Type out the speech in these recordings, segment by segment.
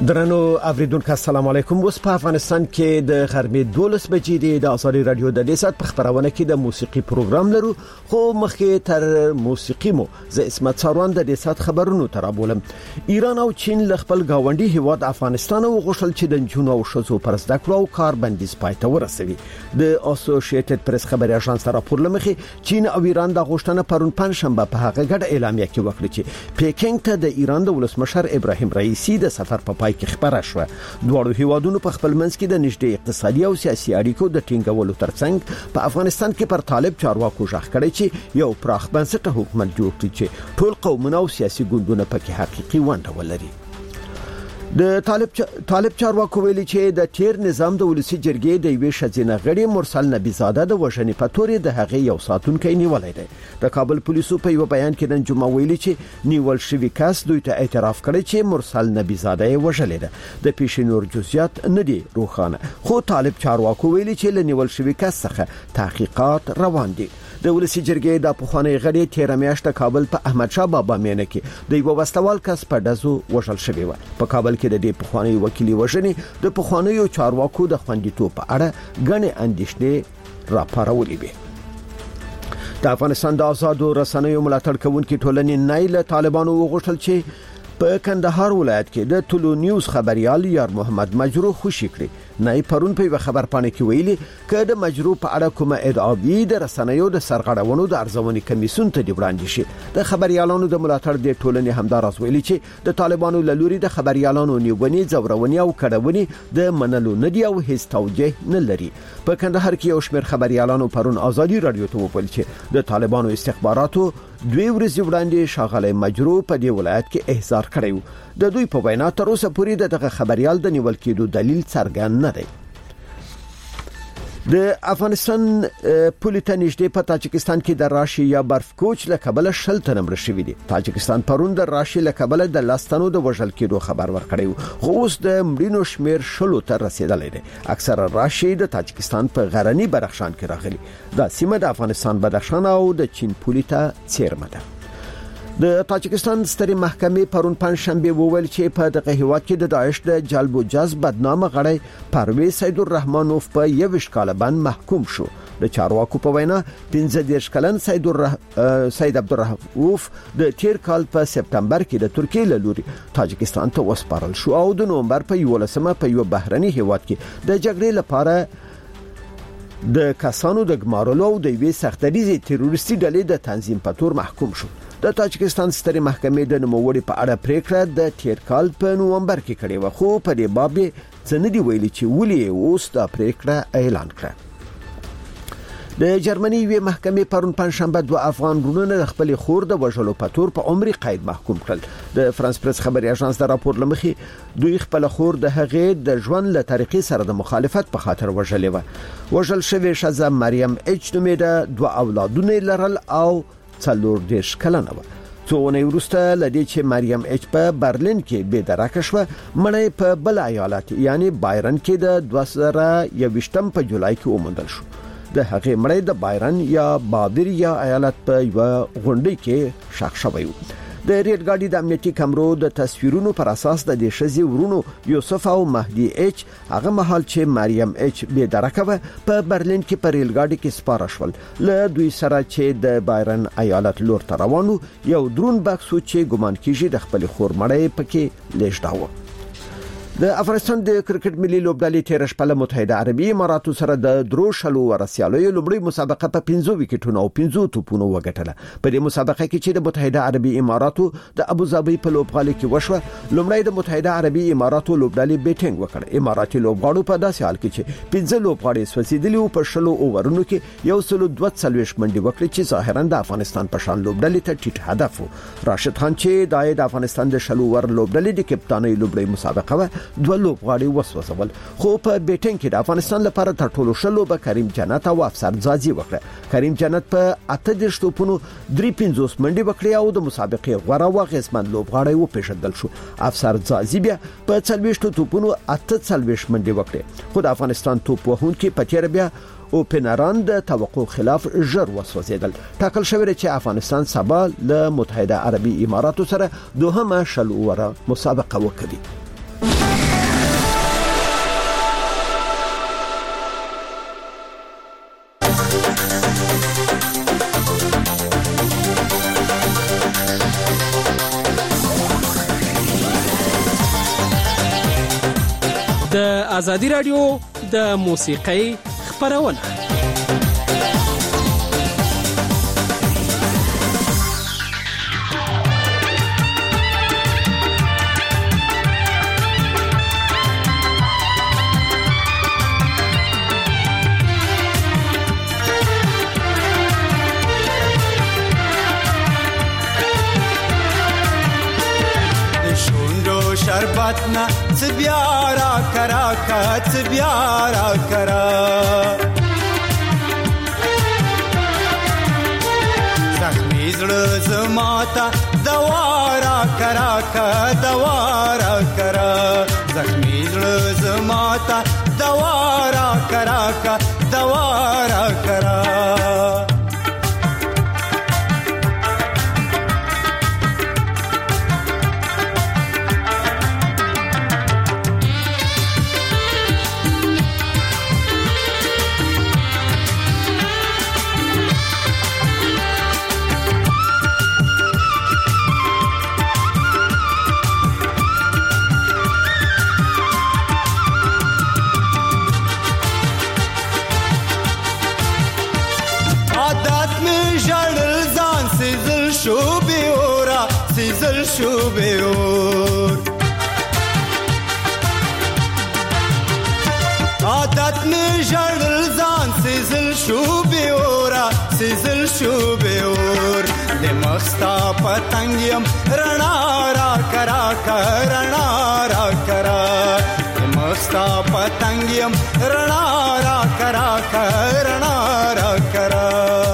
درنو اوریدونکو السلام علیکم. اوس په افغانستان کې د غرمې 12 بجې د آزادي رادیو د لیسات په خبرونه کې د موسیقي پروګرام لرو، خو مخکې تر موسیقي مو ز اسمت ساروان د لیسات خبرونو ترابولم. ایران او چین ل خپل گاونډي هیواد افغانستان او غوښتل چې د جنونو او شذو پر زده کړو او کار بندیز پاتې ورسوي. د اسوسییټډ پریس خبري اژانس راپور لمخې چین او ایران د غوښتنه پرون پنځشنبه په هغه ګډ اعلامیه کې وکړه چې پیکینګ ته د ایران د ولسمشر ابراهیم رئیسی د سفر په پای کې خبره شوه. دواړو هیوادونو په خپل منځ کې د نږدې اقتصادي او سیاسي اړیکو د ټینګولو ترڅنګ په افغانستان کې پر طالب چارواکو ژغ کړی چې یو پراخ بنسټه حکومت جوړ کړي چې ټول قومونه او سیاسي ګوندونه پکې حقيقي ونډه ولري. د طالب چارواکو ویلي چې د تیر نظام د ولسی جرګې د یوې شذینه غړي مرسل نبی زاده د وژنې په تورې د هغې یو ساتونکو نیولای دی. د کابل پولیسو په یو بیان کې نن جمعه ویلي چې نیول شوی کس دوی ته اعتراف کړی چې مرسل نبی زاده یې وژلې ده. د پیشنور جزئیات نه دي روښانه، خو طالب چارواکو ویلي چې ل نیول شوی کس څخه تحقیقات روان دي. د ولسی جرګې د پخوانی غړي تیر میاشت کابل په احمد شاه بابا مینه کې د یو وسلوال کس په دزو وژل شوی و. په کابل کې د دې پخوانی وکیل وژنې د پخوانی چارواکو د خوندیتوب په اړه غني اندېښنې راپارولې وي. د افغانستان د آزادو رسنیو ملاتړ کوونکي ټولنې نایل طالبانو وغوښتل چې په کندهار ولایت کې د ټولو نیوز خبريال یار محمد مجروح خوشی کړي. نای پرون په خبر پانه کې ویلي چې د مجروح په اړه کومه ادعاوی د رسنیو د سرغړونو د ارزونې کمیسیون ته دی وړاندې شي. د خبريالانو د ملاتړ د ټولنې همداراز ویلي چې د طالبانو له لوري د خبريالانو نیونې زورونې او کډوونې د منلو نه دی او هیڅ توجه نه لري. په کندهار کې یو شمېر خبريالانو پرون آزادي رادیو ته ویل چې د طالبانو استخباراتو 2 ورځې وړاندې شاغله مجروح په دې ولایت کې احضار کړی. د دوی په وینا تر اوسه پورې دغه خبريال د نیول کېدو دلیل څرګند نه دی. د افغانستان پولیټا نږدې په تاجکستان کې د راشي یا برف کوچ له کابل شل تنه مړ شوی دي. تاجکستان پرون د راشي له کابل د لاستانو د وژل کېدو خبر ورکړی، خو اوس د مړینو شمیر شلو ته رسیدلی دی. اکثره راشي د تاجکستان په غرنی بدخشان کې راغلي. دا سیمه د افغانستان بدخشان او د چین پولیټا څیرمه ده. د تاجکستان ستري محکمې پرون پنځشنبه وویل چې په دغه هیواد کې د داعش د جلب او جذب بدنامه غړی پرویز سید الرحمنوف په 21 کال باندې محکوم شو. د چارواکو په وینا 15 کلن سید عبدالرحمنوف د تیر کال په سپتمبر کې د ترکیه له لوري تاجکستان ته وسپارل شو او د نومبر په 11مه په یو بهرني هیواد کې د جګړې لپاره د کسانو د ګمارلو او د وی سختریزي تروریستي ډلې د تنظیم په تور محکوم شو. د تاجکستان ستري محکمې د نوموړي په اړه پریکړه د تیر کال په نومبر کې کړې و، خو په دې باب څه نه دی ویلي چې ولې اوس دا پریکړه اعلان کړه. د جرمني وی محکمې پرون پنځشنبه 2 افغان رونونه خپل خور د وژلو په تور په عمر قید محکوم کړل. د فرانس پریس خبري اژانس د راپور لمخې دوی خپل خور د هغې د ژوند له طریقې سره د مخالفت په خاطر وژلې و. وژل شوی شذا مریم اچ نومېده، 2 اولادونه لرل او 40 کلنه و. څو ونې وروسته لدې چې مریم اچ په برلین کې بې درکه شوه، مړی په بل ایالت یعنی بایرن کې د 2021 په جولای کې وموندل شو. د هغې مړی د بایرن یا بادریا ایالت په یو غونډې کې ښخ شوی و. د ریډ ګاډي د امنیتي کمرو د تصویرونو پر اساس د دې شذي ورونو یوسف او مهدی اچ هغه مهال چې مریم اچ بې درکه و په برلین کې په ریل ګاډي کې سپاره شول. له دوی سره چې د بایرن ایالت لور ته روانو یو درون بکس چې ګومان کیږي د خپل خور مړی پکې لیږداوه. د افغانستان د کرکټ ملي لوبډلې تیر شپه له متحده عربي اماراتو سره د درو شلو ورسیالۍ لومړی مسابقه په 15 وکټونو او 15 توپونو وګټله. په دې مسابقه کې چې د متحده عربي اماراتو د ابوظبي په لوبغالي کې وشوه، لومړی د متحده عربي اماراتو لوبډلې بیټینګ وکړ. اماراتي لوبغاړو په داسې حال کې چې 15 لوبغاړي سوځیدلي او په شلو اوورونو کې یو سلو 42 منډې وکړې چې ظاهرا د افغانستان په شان لوبډلې ته ټیټ هدف و. راشد خان چې د افغانستان د شلو ور لوبډلې د کپتانۍ لوبډلې مسابقه و 2 لوبغاړي وسوځول، خو په بیټینګ کې د افغانستان لپاره تر ټولو شلو به کریم جنت او افسر زازي وکړه. کریم جنت په 8 توپونو 350 منډې وکړې او د مسابقې غوړه واغېسمن لوبغاړی وپېژندل شو. افسر زازي بیا په 40 توپونو 48 منډې وکړې، خو د افغانستان توپ وهونکي په تیر بیا او پنران د توقع خلاف ژر وسوځیدل. ټاکل شوی چې افغانستان سبا له متحده عربي اماراتو سره دوهمه شلو وره مسابقه وکړي. ازادي رادیو د موسیقۍ خبرونه. شربتنا تبيارا كراكا تبيارا كرا زخمي زماتا دوارا كراكا دوارا كرا زخمي زماتا دوارا كراكا دوارا كرا شو بيور عادت نجر الزان سيزل شو بيورا سيزل شو بيور لمخستا پتنگیم رنا را کرا کرنا را کرا لمخستا پتنگیم رنا را کرا کرنا را کرا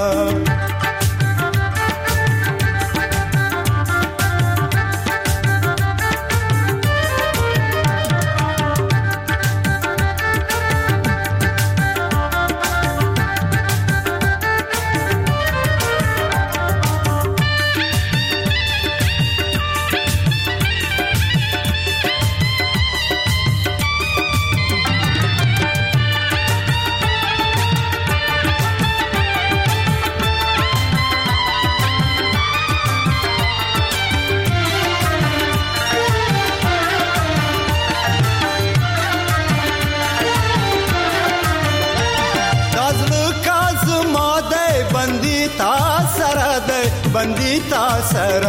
बंदीता सर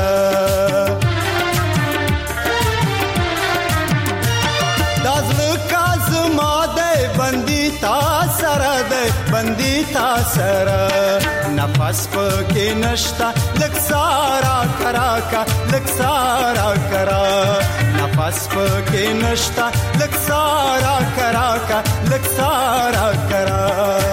दाजल काज़मा दे बंदीता सर दे बंदीता सर नफस के नश्ता लक्सारा करा का लक्सारा करा नफस के नश्ता लक्सारा करा का लक्सारा करा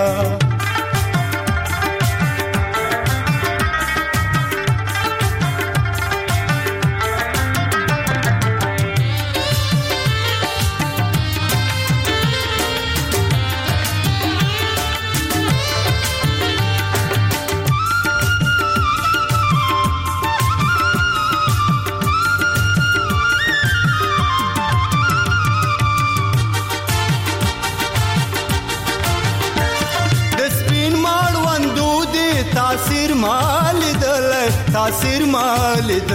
تاثیر مالد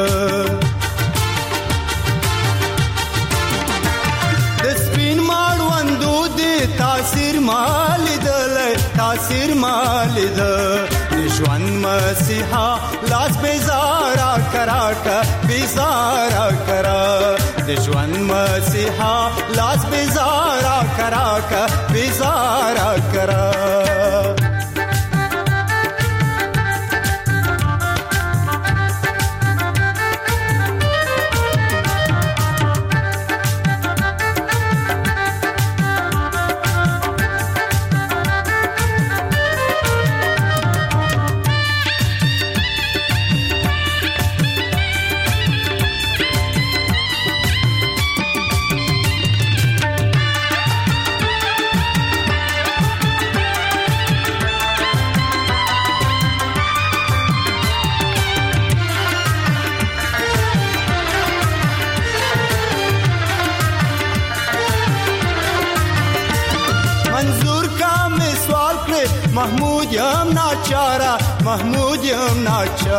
د سپین ماړوندو دی تاثیر مالد تاثیر مالد ژوند مسیحا لاس بیزارا کرا کا بیزارا کرا د ژوند مسیحا لاس بیزارا کرا کا بیزارا کرا محمود یم ناچارا محمود یم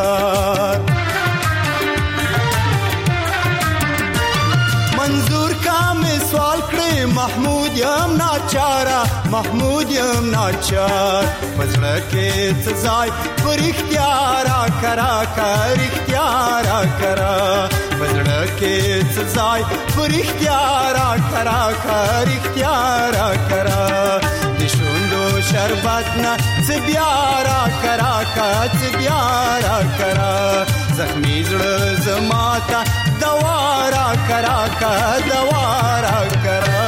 ناچار منظور کا مې سوال کړې محمود یم ناچاره محمود یم ناچار پزړه کې څه ځای پر اختیار کرا کر اختیار کرا پزړه کې څه ځای پر اختیار کرا کر اختیار کرا د شوندو شربت نه څه بیارا کرا کا څه بیارا کرا زخمی زړه زماته دوارا کرا کا دوارا کرا.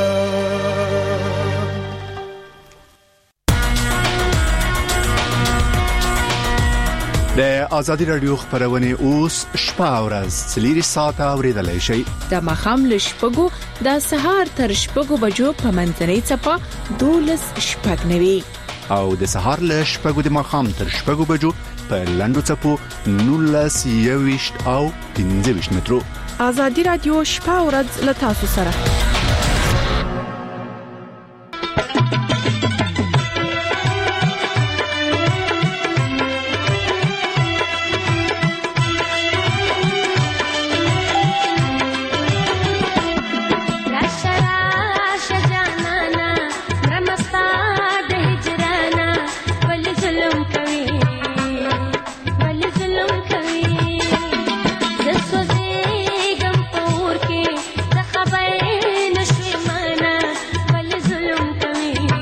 د آزادي رادیو خبرونه اوس شپه او ورځ 3 ساعته اوریدلای شئ. د مخام له شپږو د سهار تر شپږو بجو په منځنۍ چپه 12 شپږ نوي او د سهار له شپږو د مخام تر شپږو بجو په لندو چپو 19 او 15 مترو. آزادي رادیو شپه او ورځ له تاسو سره. خبر نشوي مانا بل ظلم کوي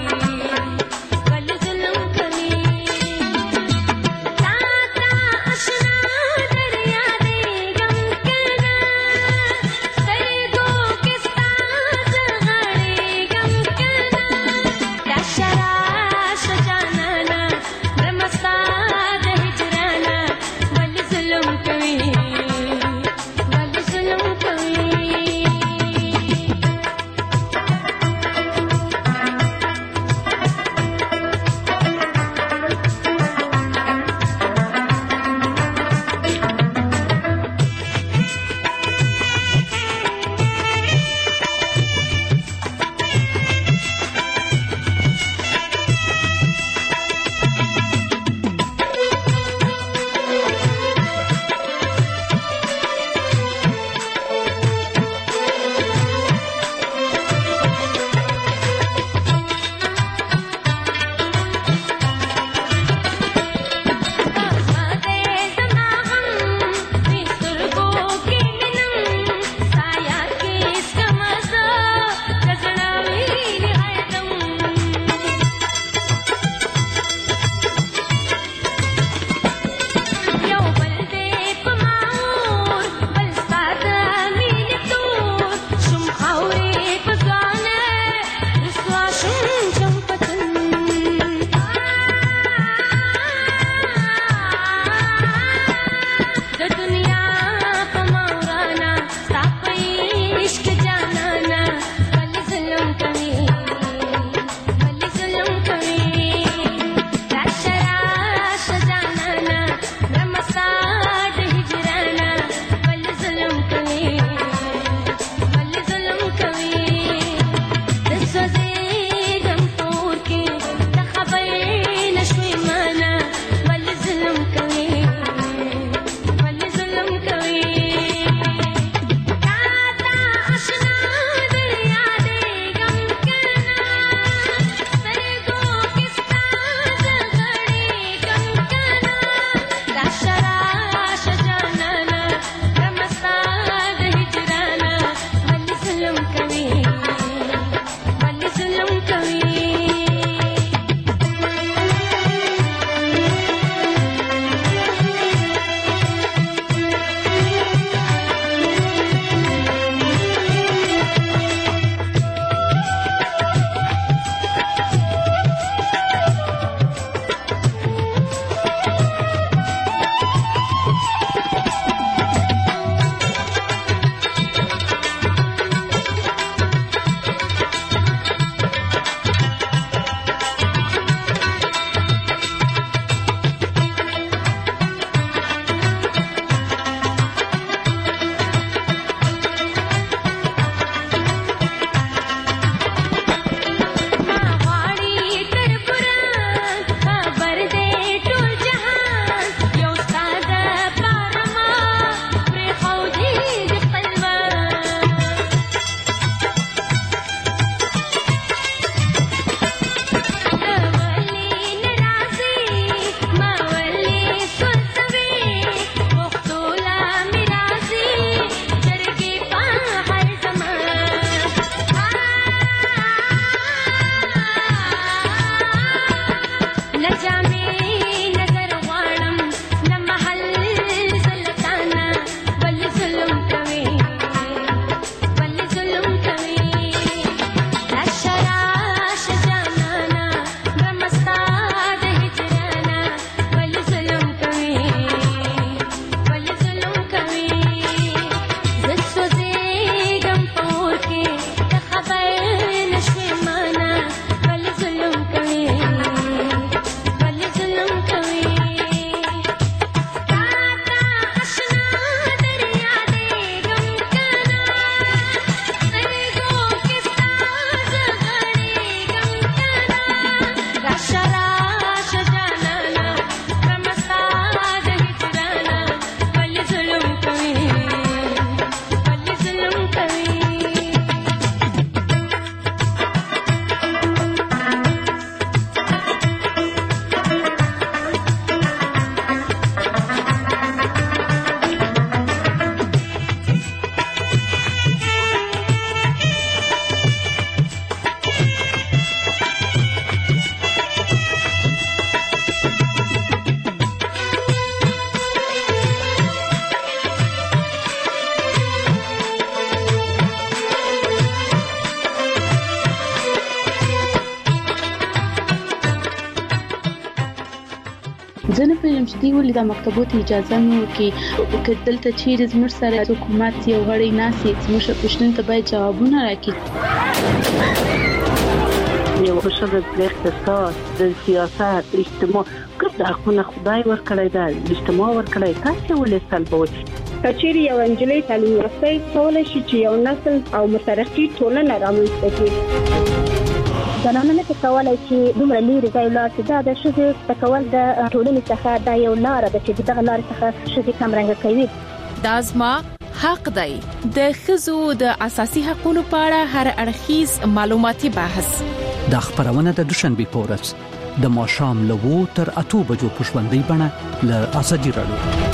زه نه پوهیږم چې دوی ولې دا مکتبو ته اجازه نه ورکوي، که دلته چیرې زموږ سره حکومت یو غړی ناست وي زموږ پوښتنو ته باید جوابونه راکړي. یو ښځه د اقتصاد، د سیاست، اجتماع ګډ حقونه خدای ورکړی دی، اجتماع ورکړی، تاسو ولې سلبوي؟ کچېرې یو انجلۍ تعلیم یافته کولای شي چې یو نسل او مترقي ټولنه رامنځته کړي. زنانه نه کولای چې دومره لري ځای لاړ شي. دا د ښځې تکول د ټولنې څخه دا یو لار ده چې دغه لار څخه ښځې کمرنګ کوي. دا زما حق دی. د ښځو د اساسي حقوقو په اړه هر اړخیز معلوماتي بحث د خبرونه د دوشنبه په ورځ د ماښام له 2 تر 8 بجو په ژوندۍ بڼه له ازادي راډیو.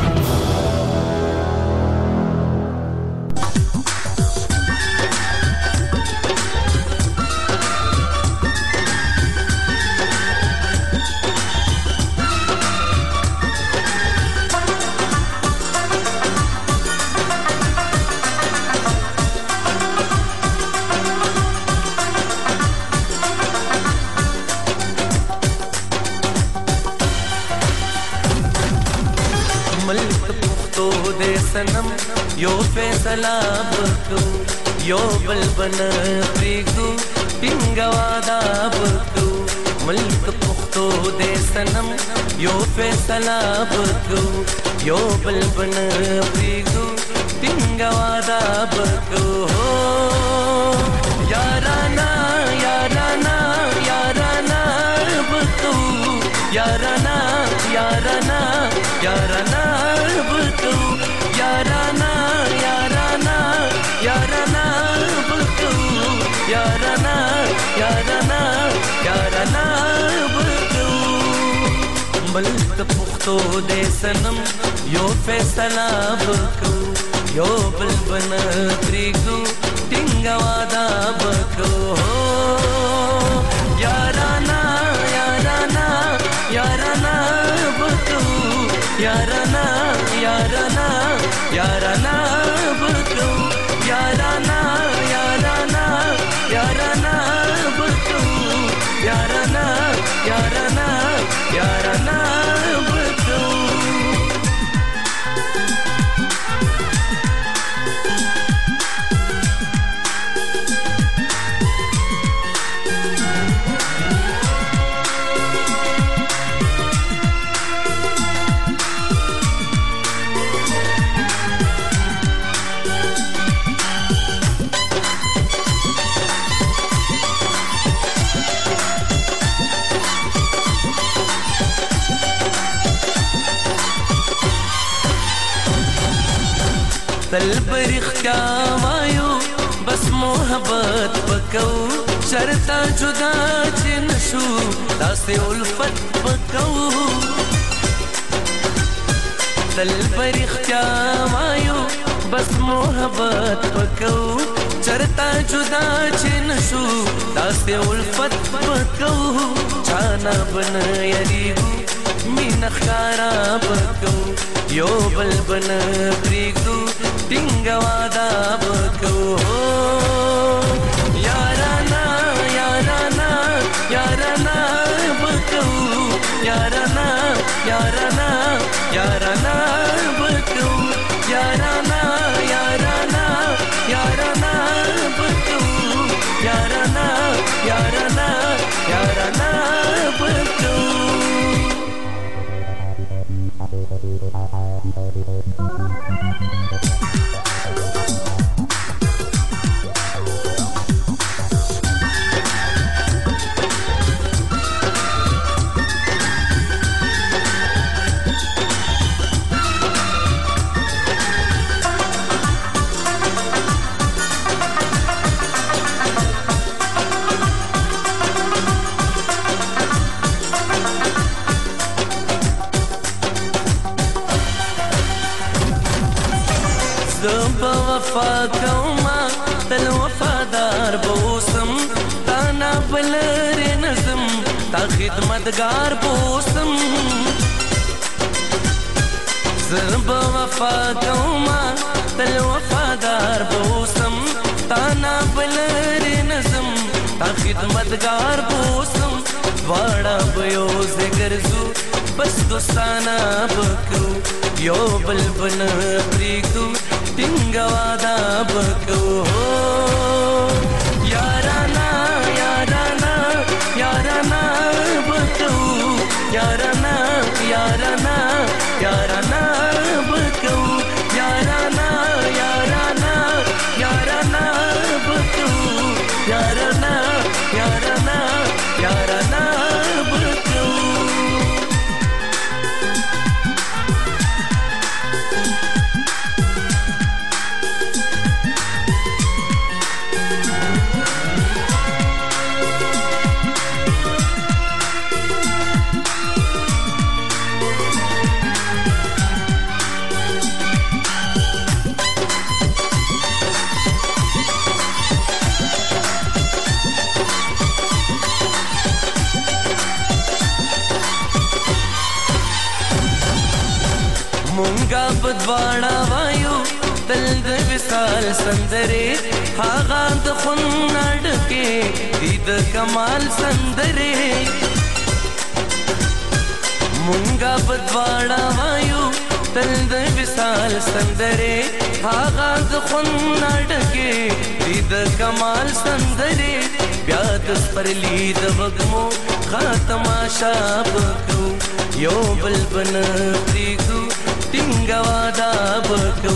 یو فیصله وکړو یو بل بن پریږدو ټینګه وعده وکړو ملک پښتو دې سنم یو فیصله وکړو یو بل بن پریږدو ټینګه وعده وکړو یارانا یارانا یارانا وکړو یارانا یارانا یارانا وکړو یارانا یارانا یارانا بکو یارانا یارانا یارانا بکو ملک پختو دے سنم یو فیصلہ بکو یو بل بن پریگو ٹنگا وادا بکو یارانا یارانا یارانا بکو یارانا یارانا یارانا بکو یارانا یارانا یارانا بکو یارانا یارانا یارانا بکو تل برختیا وایو بس محبت وکو شرطا جدا چې نشو داسې الفت وکو تل برختیا وایو بس محبت وکو شرطا جدا چې نشو داسې الفت وکو چانا بن یریګو مین خارا وکو یو بل بن پریګو ټینګه وادا وکړو یارانا یارانا یارانا وکړو یارانا یارانا یارانا وکړو یارانا یارانا یارانا وکړو یارانا یارانا یارانا وکړو وفا کوما تل وفادار بوسم تانا بلر نظم تا خدمتگار بوسم زب وفا کوما تل وفادار بوسم تانا بلر نظم تا خدمتگار بوسم واڑا بیو ذکر زو بس دوستانه بکو یو بلبل پریږدو ټینګ واده بکو یارانا یارانا یارانا بکو یارانا یارانا یارانا بکو یارانا یارانا یارانا بکو یارانا یارانا یارانا بکو مونږه په دواړه وایو تل د وصال سندرې هغه د خون اډکې دې د کمال سندرې مونږه په دواړه وایو تل د وصال سندرې هغه د خون اډکې دې د کمال سندرې بیا د سپرلی د وږمو خاتمه شابکو یو بلبل پریږدو ټینګ واده بکو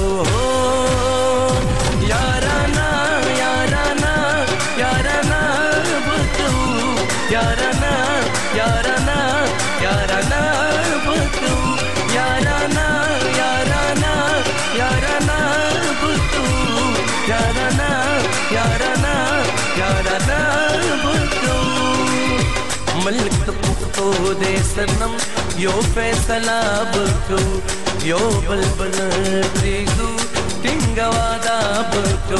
یارانا یارانا یارانا بکو یارانا یارانا یارانا بکو یارانا یارانا یارانا بکو یارانا یارانا یارانا بکو ملک د پښتو دې سنم یو فیصله بکو یو بلبل پریږدو ټینګ واده بکو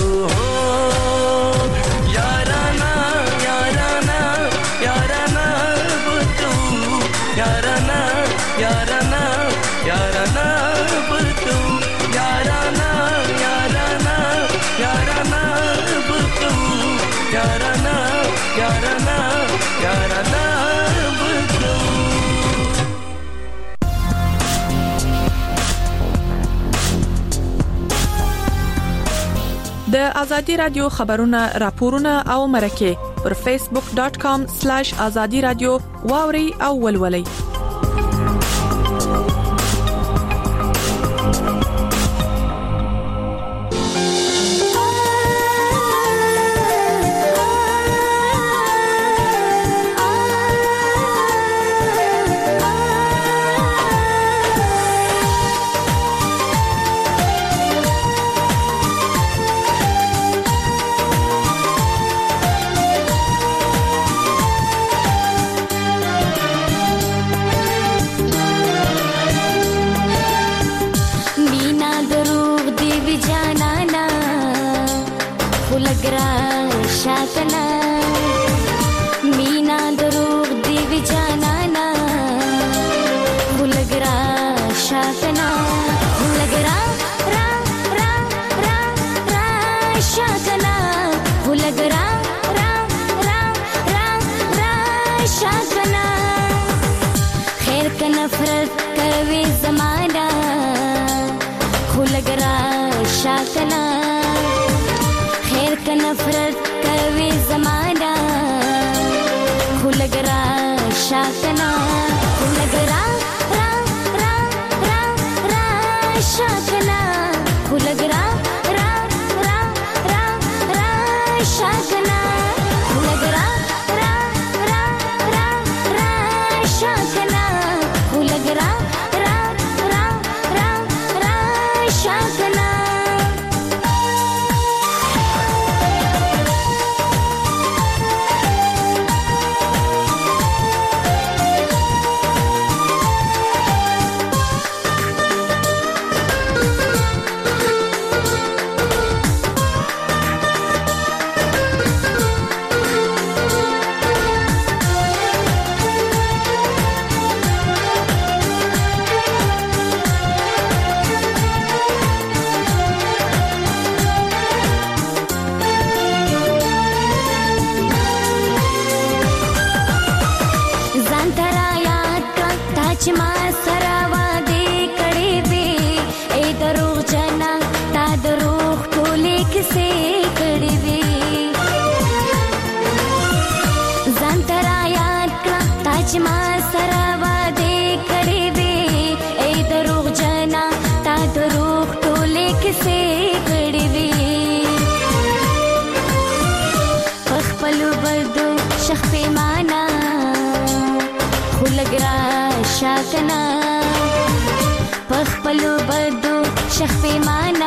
یارانا یارانا یارانا بکو یارانا یارانا یارانا بکو یارانا یارانا یارانا بکو یارانا یارانا یارانا بکو د ازادي رادیو خبرونه راپورونه او مرکه پر facebook.com/azadi radio واوري او ولولي چې ما سره وعده کړې وې اے دروغ جنا تا دروغ ټولې کیسې کړې وې ځان تر یاد کړه تا چې ما سره وعده کړې وې اے دروغ جنا تا دروغ ټولې کیسې کړې وې خپل بدو شخ پیمانا خلګرا شاکنا خپل بدو شخ پیمانا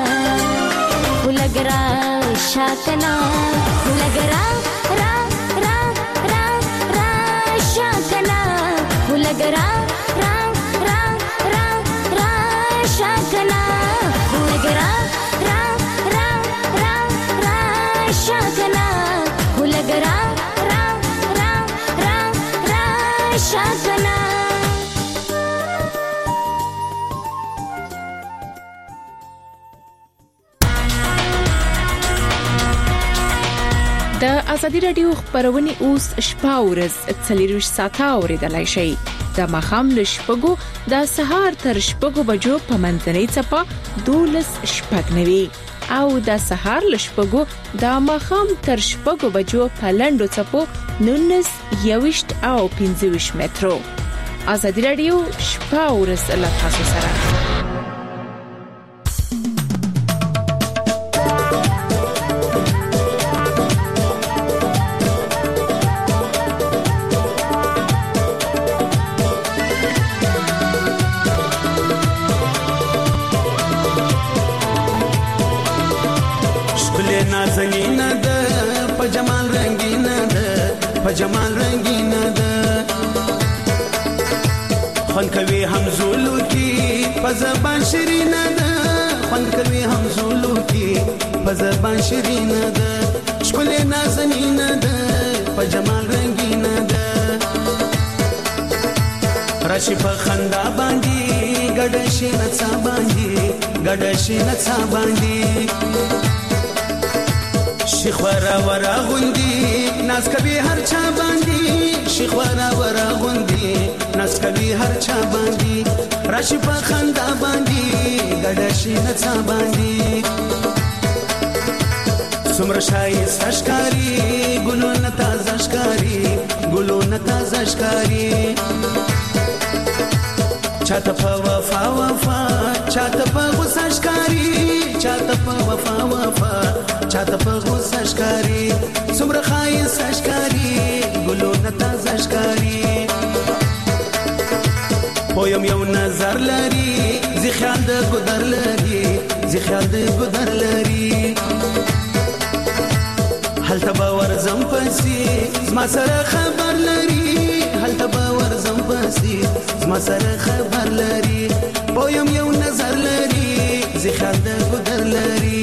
خلګرا شاکنا خلګرا را را را را شاکنا خلګرا را را را را شاکنا خلګرا را را را را شاکنا خلګرا را را را را شاکنا د ازادي رادیو خبرونه اوس شپه ورځ 24 ساعته اوریدلای شئ د مخام لشپګو د سهار تر شپګو بجو په منځنۍ چپه 12 شپګنوي او د سهار لشپګو د مخام تر شپګو بجو په لندو چپو 19 21 او 25 مترو ازادي رادیو شپه ورځ له تاسو سره نازنین ده په جمال رنگین ده په جمال رنگین ده خون کوي همزولو کی په زبان شیرین ده خون کوي همزولو کی په زبان شیرین ده شکل نازنین ده په جمال رنگین ده راشي په خندا باندې ګډشي نڅا باندې ګډشي نڅا باندې شیخ ورا ورا غوندي ناز کوي هر چا باندې شیخ ورا ورا غوندي ناز کوي هر چا باندې راشي په خندا باندې ګډشي نڅا باندې څومره شایسته ښکاري ګلونه تازه ښکاري ګلونه تازه ښکاري چاته په وفا وفا چاته په غوسه ښکاري چاته په وفا وفا چاته په غوسه ښکاري څومره ښایسته ښکاري ګلونه تازه ښکاري پویم یو نظر لري زی خیال د ګدر لري زی خیال د ګدر لري هلته به ورځم پسې زما سره خبر لري هلته به ورځم پسې زما سره خبر لري پویم یو نظر لري زی خیال د ګدر لري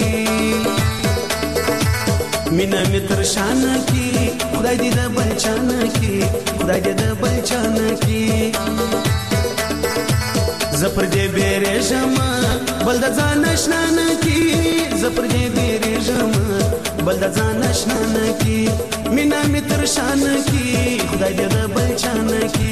مینا متر شان کی خدای دې د بلچان کی خدای دې د بلچان کی زپر دې بیره جما بل د ځان نشنان کی زپر دې بیره جما بل د ځان نشنان کی مینا متر شان کی خدای دې د بلچان کی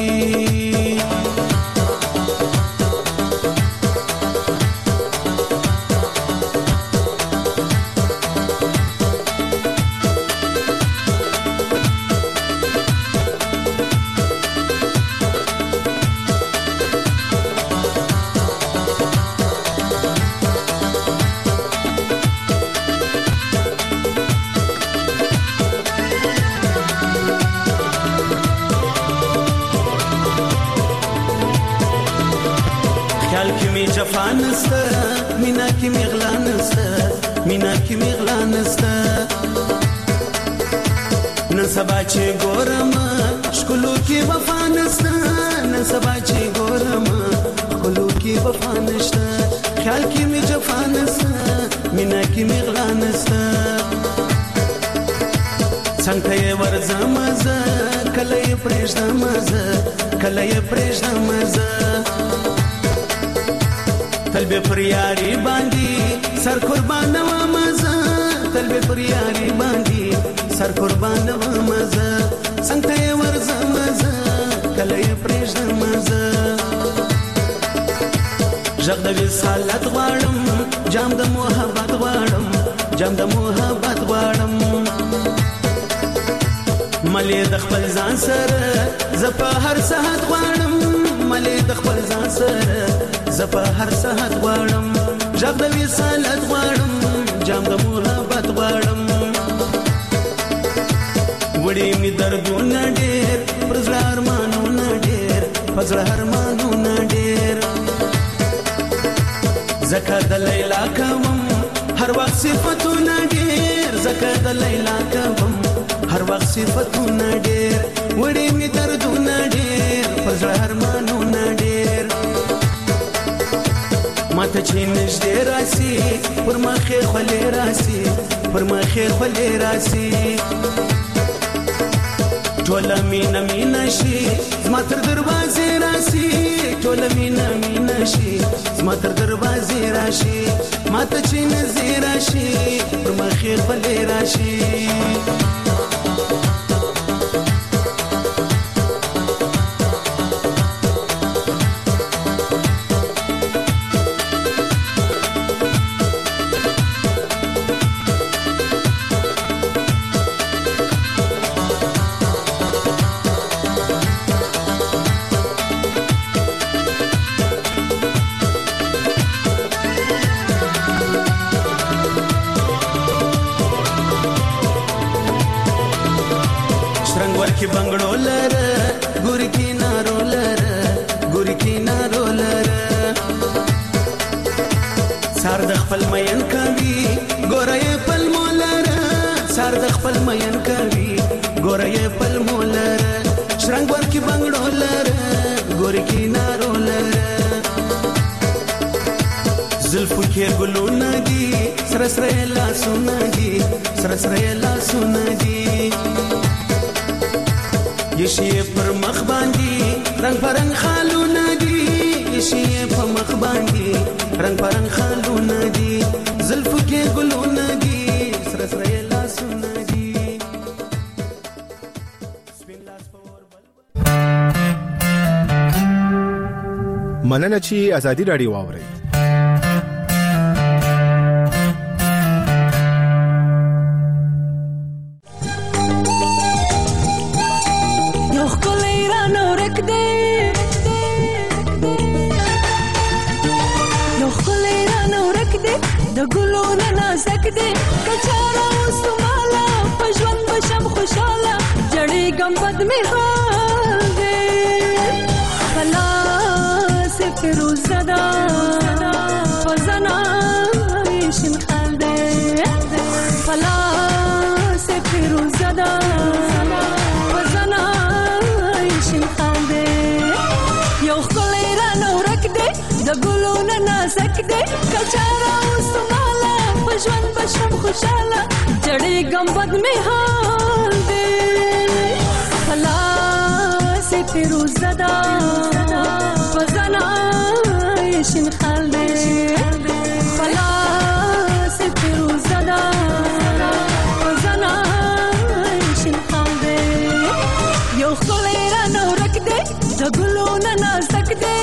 جفا نسته مینا کی میغلا نسته مینا کی میغلا نسته نن سبا چې ګورم شکلو کی وفا نسته نن سبا چې ګورم شکلو کی وفا نشته خیال کی می جفا نسته مینا کی میغلا نسته څنګه یې ورځم زه کله یې پرېږدم زه کله یې پرېږدم زه تل به پر یاري باندې سر قربان و مزه تل به پر یاري باندې سر قربان و مزه څنګه ورځم مزه کله یې پرېږدم زه ژغ د وصالت غواړم جام د محبت غواړم جام د محبت غواړم ملې د خپل ځان سره زه په هر ساعت غواړم ملې د خپل ځان سره زه په هر ساعت غواړم ژغ د وصالت غواړم جام د محبت غواړم وړي می دردونه ډېر پر زړه ارمانونه ډېر په زړه ارمانونه ډېر زکه د لیلا کوم هر وخت صفتونه ډېر زکه د لیلا کوم هر وخت صفتونه ډېر وړي می دردونه ډېر په زړه ارمانونه ډېر ماته چې نږدې راسي پر مخې خولې راسي پر مخې خولې راسي ټوله مینه مینه شي زما تر دروازې راشي ټوله مینه مینه شي زما تر دروازې راشي ماته چې نږدې راشي پر مخې خولې راشي की बंगड़ो लर गुरी की नारो लर गुरी की नारो लर सार د خپل مین کوي ګورې پل مولر سار د خپل مین کوي ګورې پل مولر شرنګ ور کی بنگړو لر ګورې کی نارو لر زلفو کې ګلونه دي سر سر لا سونه دي سر سر لا سونه دي یشي پر مخ باندې رنگ پرنګ خالونه دي یشي په مخ باندې رنگ پرنګ خالونه دي زلفو کې ګلونه دي سر سر لاسونه دي مننه چې ازادي رادیو واوري د ګلونو نازک دي کچاره وسماله په ژوند بشم خوشاله جړې ګمبد می حال دي خلاص فیروزه دا فزنا شین خال دي خلاص فیروزه دا فزنا شین خال دي یو خلې را نورک دي د ګلونو نازک دي کچاره ژوند بشم خوشاله جړې ګمبد می حال دي خلاص فیروزه دا فزنا شین خال دي خلاص فیروزه دا فزنا شین خال دي یو خلې را نورک دي د ګلونو نازک دي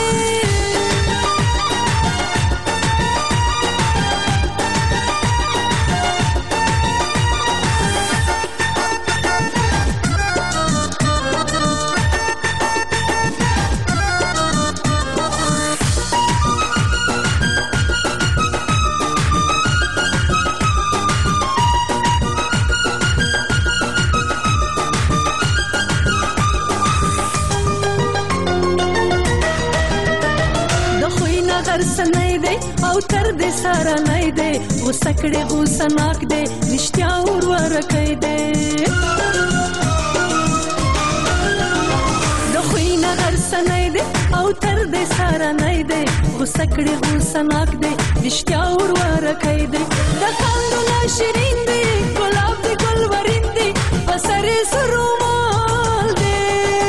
او تر دې سره نه دی غوسه کړې غوسه ناک دی رښتیا ورکې دی د خوینه غرسه نه دی او تر دې سره نه دی غوسه کړې غوسه ناک دی رښتیا ورکې دی د کاندونه شیرین دی ګلاب دی ګلورین دی پسرې سرومال دی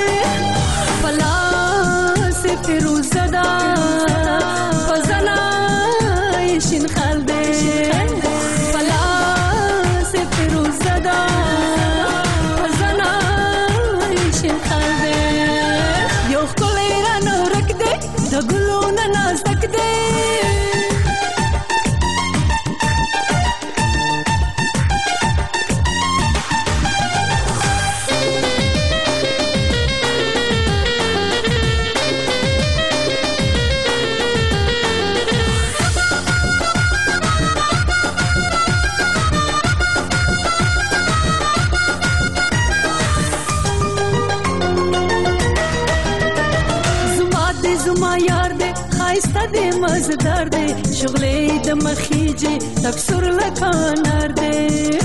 پلاس فیروزه دا فزنا شین خال دے پلاس فیروزه دا فزنا شین خال دے خایسته دی مزدار دی شغلې د مخیجي تکسر لکانار دی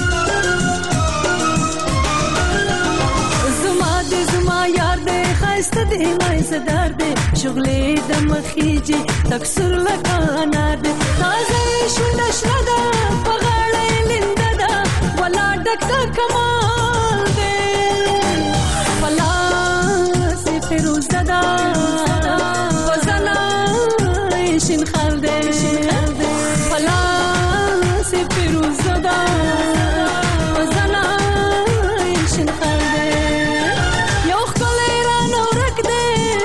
زما یار دی خایسته دی مزدار دی شغلې د مخیجي تکسر لکانار دی تازه شونډه شنه ده په غاړه یې لنده ده ولا ډک د کمال دی په لاس یې فیروزه ده په زنه یې شین خال دی په لاس یې فیروزه ده په زنه یې شین خال دی یو ښکلی رانه ورک دی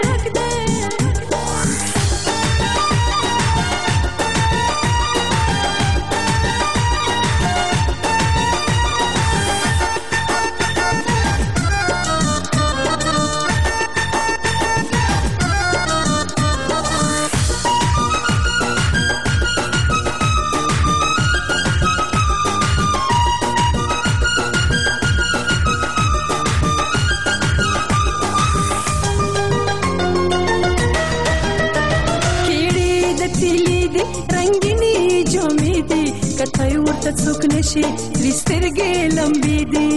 کتای ورته څوک نشي ترې سترګې لمبې دي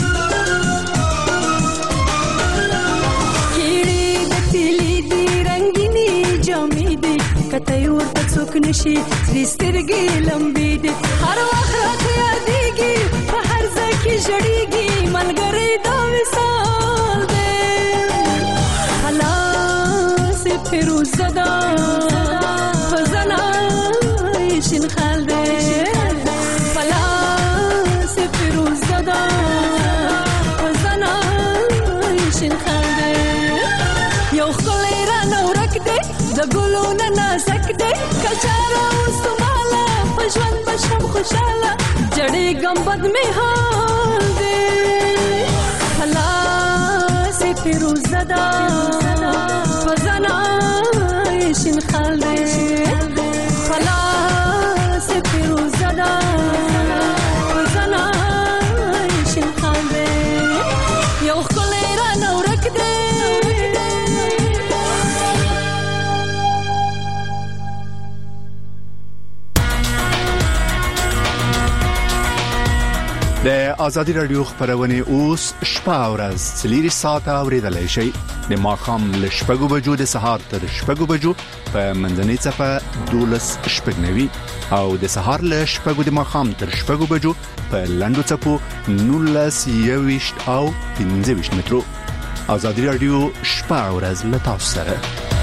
کیړې د تیلې دي رنګینې جامې دي کتای ورته څوک نشي ترې سترګې لمبې دي هر وخت راته یادېږي په هر ځای کې ژړېږي ملګری دا وصال دی خلاص یې فیروزه ده په زنه یې شین خال دی د ګلونو نازک دی کچاره وسماله په ژوند بشم خوشاله جړېږم بد مې حال دی خلاص یې فیروزه ده په زنه یې شین خال دی خلاص یې فیروزه ده په زنه یې شین خال دی یو ښکلی رانه ورک دی د ازادي رادیو خبرونه اوس شپه او ورځ 4 ساعته اوریدلای شئ د ماښام له 6 بجو د سهار تر 6 بجو په منځنۍ صفه 12:09 او د سهار له 6 د ماښام تر 6 بجو په لنډو صفو 19:20 او 15 مترو. ازادي رادیو شپه او ورځ له تاسو سره.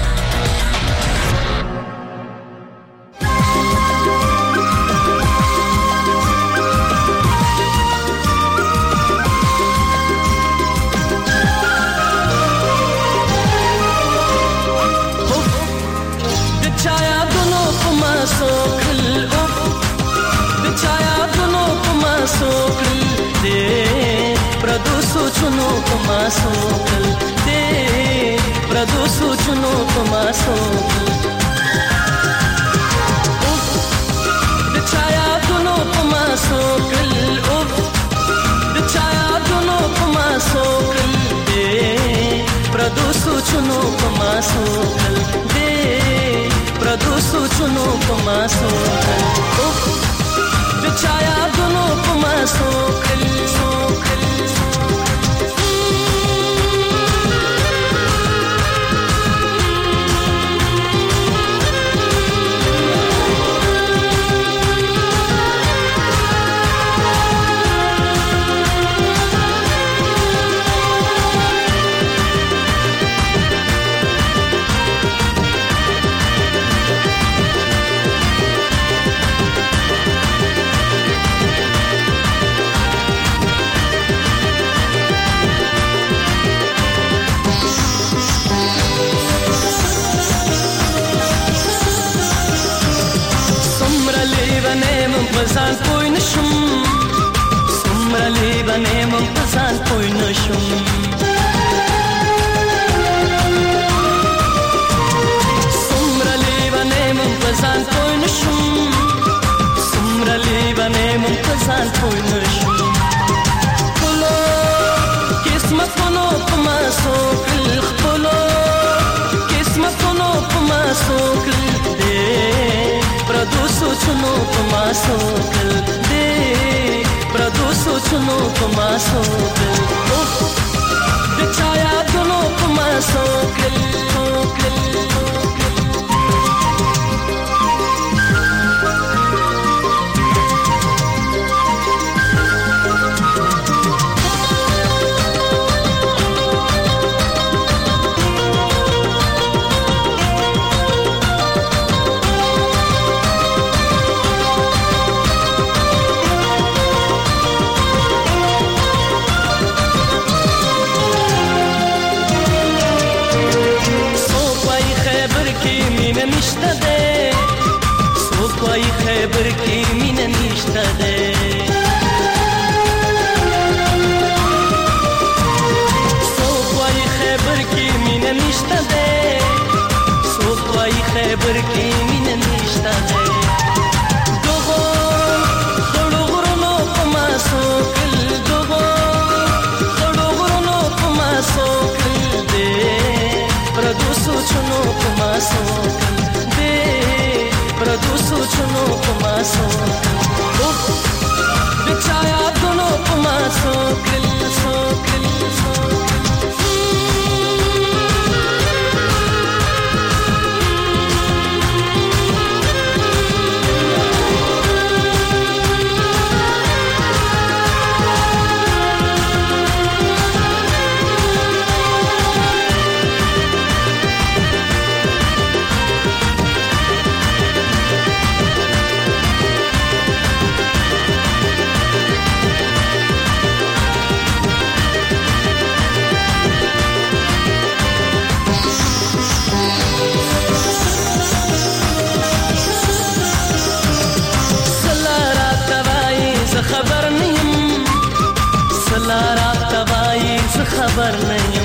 सोचनो कमा सोकल दे प्रदो सोचनो कमा सोकल बिछाया दोनों कमा सोकल बिछाया दोनों कमा सोकल दे प्रदो सोचनो कमा सोकल दे प्रदो सोचनो कमा सोकल बिछाया दोनों कमा सोकल सोकल پزان پوی نشم سمره لیبانم پزان پوی نشم سمره لیبانم پزان پوی نشم سمره لیبانم پزان پوی نشم خپلو قسمتونو پما سوکل خپلو قسمتونو پما سوکل सोचनो पमा सोकल दे प्रदो सोचनो पमा सोकल बिछाया दोनों पमा सोकल खैबर की मीन निष्ठा दे सोपाई खैबर की मीन निष्ठा दे सोपाई खैबर की मीन निष्ठा दे दोगो खड़ुगुरनो पमा सोकल दोगो खड़ुगुरनो पमा सोकल दे प्रदो सोचनो पमा सोकल दे प्रदो सोचनो पमा सोकल बिछाया दोनों पमा सोकल सोकल खबर नहीं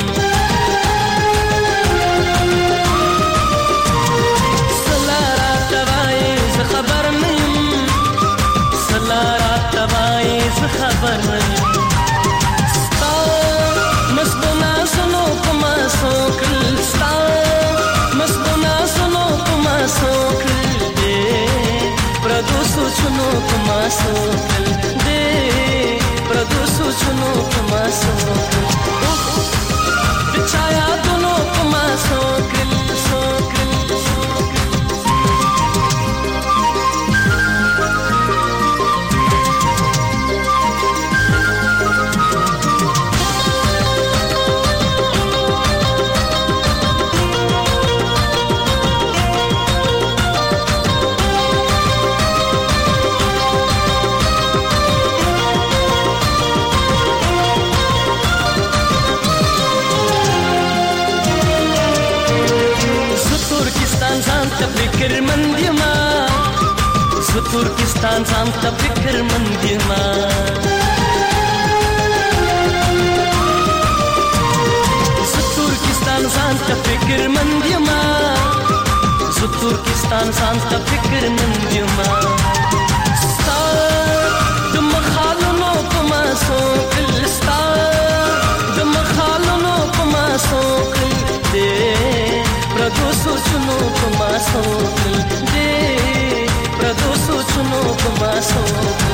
सलारा तवाई खबर नहीं सलारा तवाई खबर नहीं मस्बना सुनो पमा सोकल मस्बना सुनो पमा सोकल दे प्रदो सोचनो पमा सोकल दे प्रदो सोचनो पमा सोकल बिछाया दोनों पमा सोकल सोकल फिक्रमंद यमा तुर्किस्तान सांता फिक्रमंद यमा तुर्किस्तान सांता फिक्रमंद यमा तुर्किस्तान सांता फिक्रमंद यमा दम खालनो पमा सोकल दम खालनो पमा सोकल दे प्रदो सोचनो पमा सोकल दे प्रदो सोचनो पमा सोकल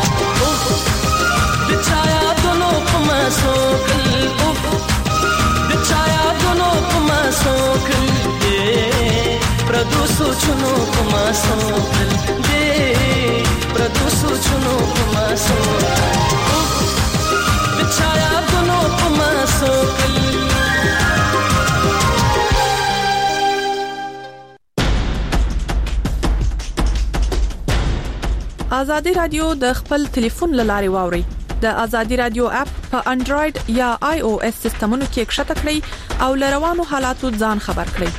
बिछाया दोनों पमा सोकल बिछाया दोनों पमा सोकल दे प्रदो सोचनो पमा सोकल दे प्रदो सोचनो पमा सोकल बिछाया दोनों पमा सोकल آزادی رادیو د خپل ټلیفون لارې واوري د آزادی رادیو اپ په انډراید یا آی او اس سیستمونو کې ښکته کړئ او لروانو حالاتو ځان خبر کړئ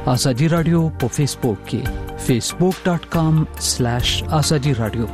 ازادي رادیو په فیسبوک کې facebook.com/azadi radio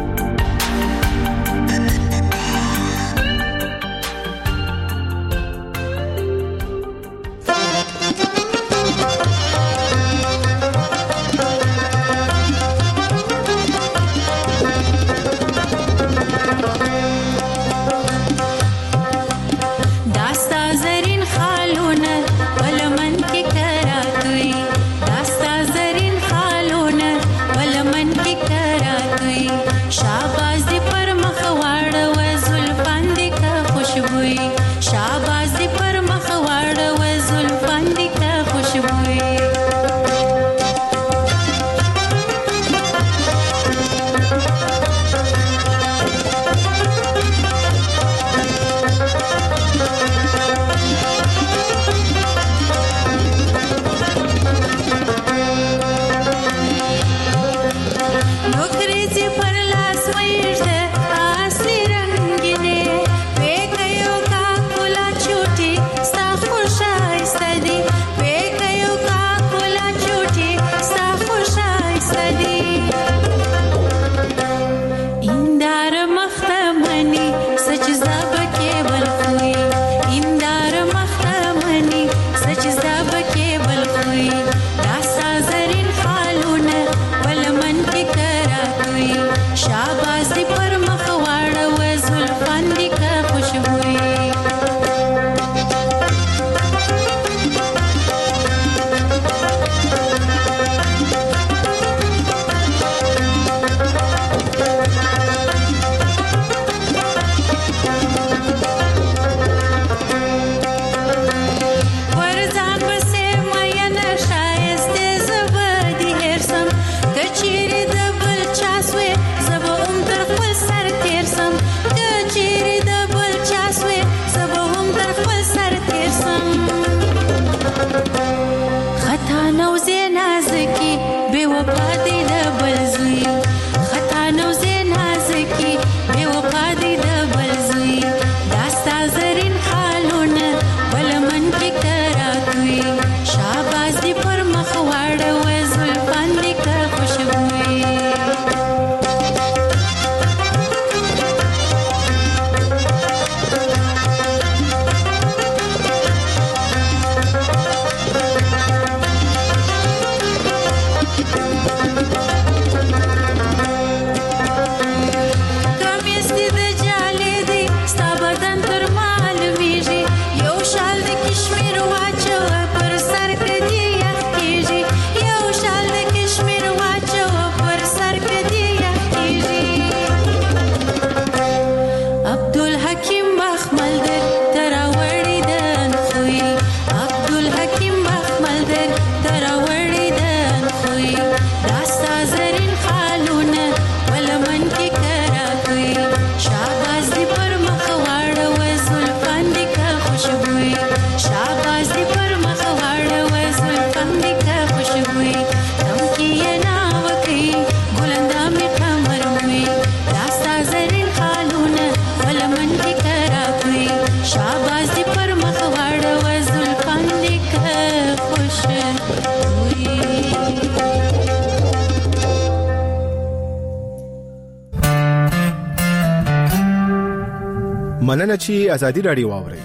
مننه چې ازادي رادیو واوري.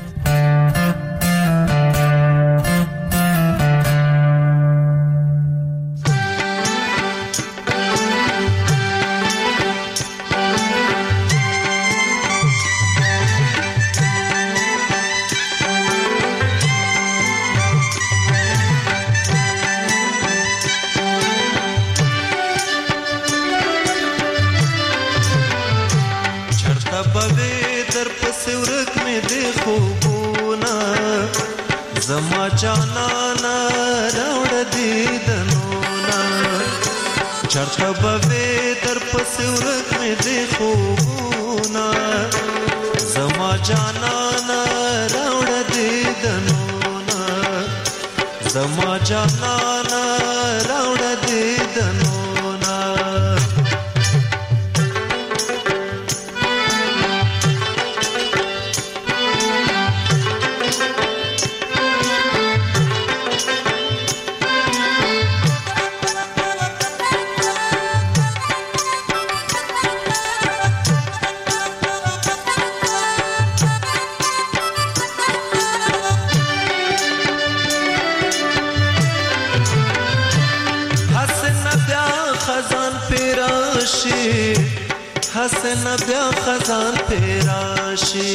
راشي حسن بیا خزان پہ راشي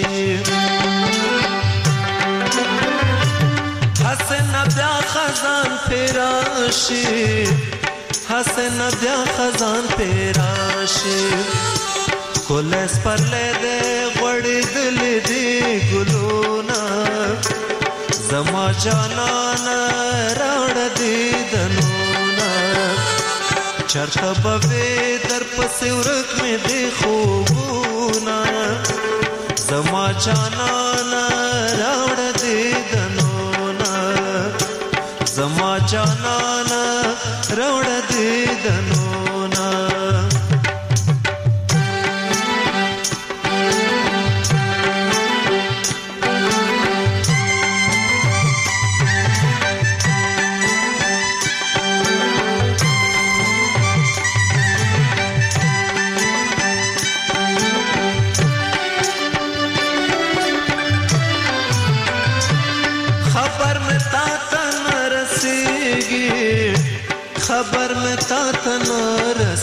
حسن بیا خزان پہ راشي حسن بیا خزان پہ راشي کولس پر لے دے غړې دل دی ګلونا زما جانان راړ دی دنونا چرته به در پسې ورک مې دی خوبونا زما جانان راړ دی دنونا زما جانان راړ دی دنونا खबर में तात न